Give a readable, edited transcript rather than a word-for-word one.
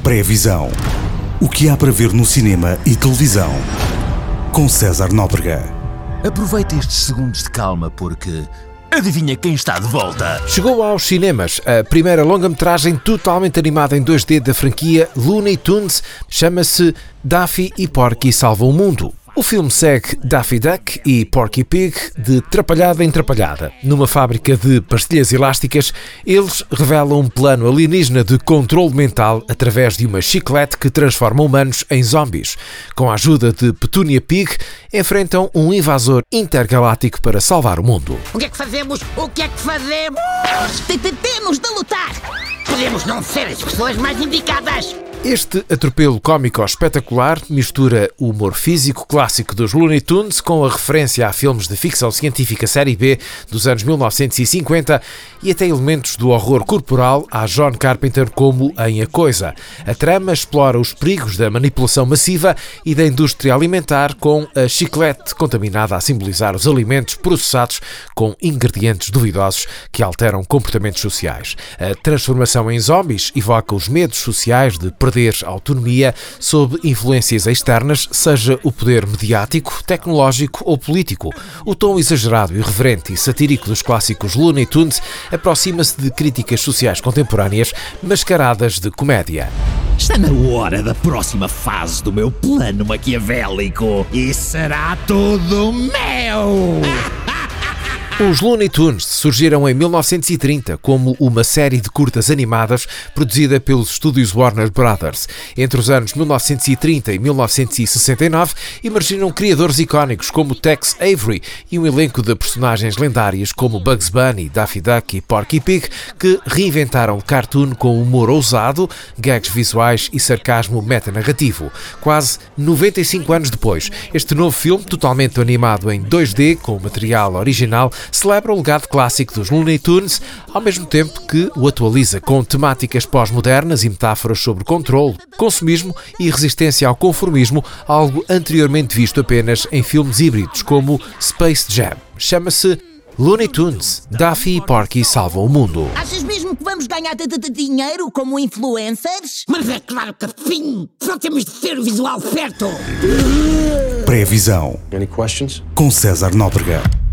Pré-visão. O que há para ver no cinema e televisão. Com César Nóbrega. Aproveita estes segundos de calma porque... adivinha quem está de volta? Chegou aos cinemas a primeira longa-metragem totalmente animada em 2D da franquia Looney Tunes. Chama-se Daffy e Porky Salvam o Mundo. O filme segue Daffy Duck e Porky Pig de trapalhada em trapalhada. Numa fábrica de pastilhas elásticas, eles revelam um plano alienígena de controle mental através de uma chiclete que transforma humanos em zombies. Com a ajuda de Petunia Pig, enfrentam um invasor intergaláctico para salvar o mundo. O que é que fazemos? O que é que fazemos? Temos de lutar! Podemos não ser as pessoas mais indicadas! Este atropelo cómico espetacular mistura o humor físico clássico dos Looney Tunes com a referência a filmes de ficção científica série B dos anos 1950 e até elementos do horror corporal a John Carpenter como em A Coisa. A trama explora os perigos da manipulação massiva e da indústria alimentar com a chiclete contaminada a simbolizar os alimentos processados com ingredientes duvidosos que alteram comportamentos sociais. A transformação em zombies evoca os medos sociais de perder autonomia sob influências externas, seja o poder mediático, tecnológico ou político. O tom exagerado, irreverente e satírico dos clássicos Looney Tunes aproxima-se de críticas sociais contemporâneas mascaradas de comédia. Está na hora da próxima fase do meu plano maquiavélico e será tudo meu! Os Looney Tunes surgiram em 1930 como uma série de curtas animadas produzida pelos estúdios Warner Brothers. Entre os anos 1930 e 1969 emergiram criadores icónicos como Tex Avery e um elenco de personagens lendárias como Bugs Bunny, Daffy Duck e Porky Pig que reinventaram o cartoon com humor ousado, gags visuais e sarcasmo metanarrativo. Quase 95 anos depois, este novo filme, totalmente animado em 2D com material original, celebra o legado clássico dos Looney Tunes, ao mesmo tempo que o atualiza com temáticas pós-modernas e metáforas sobre controle, consumismo e resistência ao conformismo, algo anteriormente visto apenas em filmes híbridos como Space Jam. Chama-se Looney Tunes, Daffy e Porky Salvam o Mundo. Achas mesmo que vamos ganhar dinheiro como influencers? Mas é claro que sim! Só temos de ter o visual certo! Pré-visão. Any questions? Com César Nóbrega.